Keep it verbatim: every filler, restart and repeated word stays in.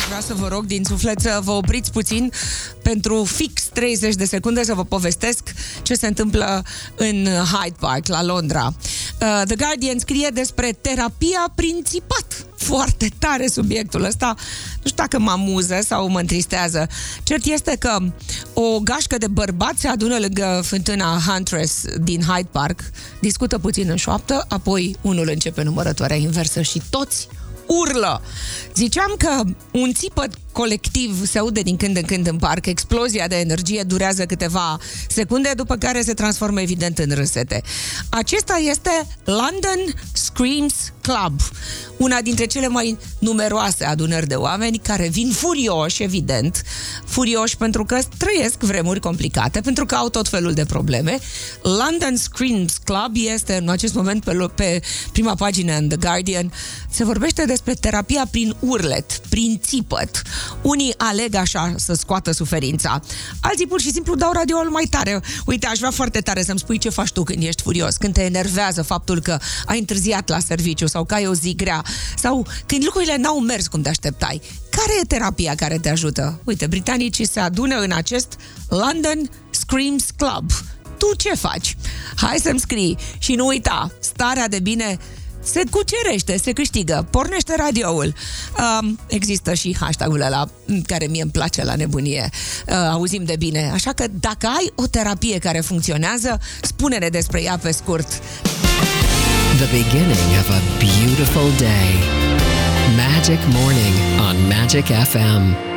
vreau să vă rog din suflet să vă opriți puțin pentru fix treizeci de secunde să vă povestesc ce se întâmplă în Hyde Park, la Londra. Uh, The Guardian scrie despre terapia prin țipat. Foarte tare subiectul ăsta. Nu știu dacă mă amuză sau mă întristează. Cert este că o gașcă de bărbați se adună lângă fântâna Huntress din Hyde Park, discută puțin în șoaptă, apoi unul începe numărătoarea inversă și toți urlă. Ziceam că un țipăt colectiv se aude din când în când în parc, explozia de energie durează câteva secunde, după care se transformă evident în râsete. Acesta este London Screams Club, una dintre cele mai numeroase adunări de oameni care vin furioși, evident, furioși pentru că trăiesc vremuri complicate, pentru că au tot felul de probleme. London Screams Club este în acest moment pe, pe prima pagină în The Guardian. Se vorbește despre terapia prin urlet, prin țipăt. Unii aleg așa să scoată suferința, alții pur și simplu dau radioul mai tare. Uite, aș vrea foarte tare să-mi spui ce faci tu când ești furios, când te enervează faptul că ai întârziat la serviciu sau că ai o zi grea sau când lucrurile n-au mers cum te așteptai. Care e terapia care te ajută? Uite, britanicii se adună în acest London Screams Club. Tu ce faci? Hai să-mi scrii și nu uita, starea de bine se cucerește, se câștigă. Pornește radioul. Um, există și hashtag-ul ăla care mie îmi place la nebunie. Uh, auzim de bine. Așa că dacă ai o terapie care funcționează, spune-ne despre ea pe scurt. The beginning of a beautiful day. Magic Morning on Magic F M.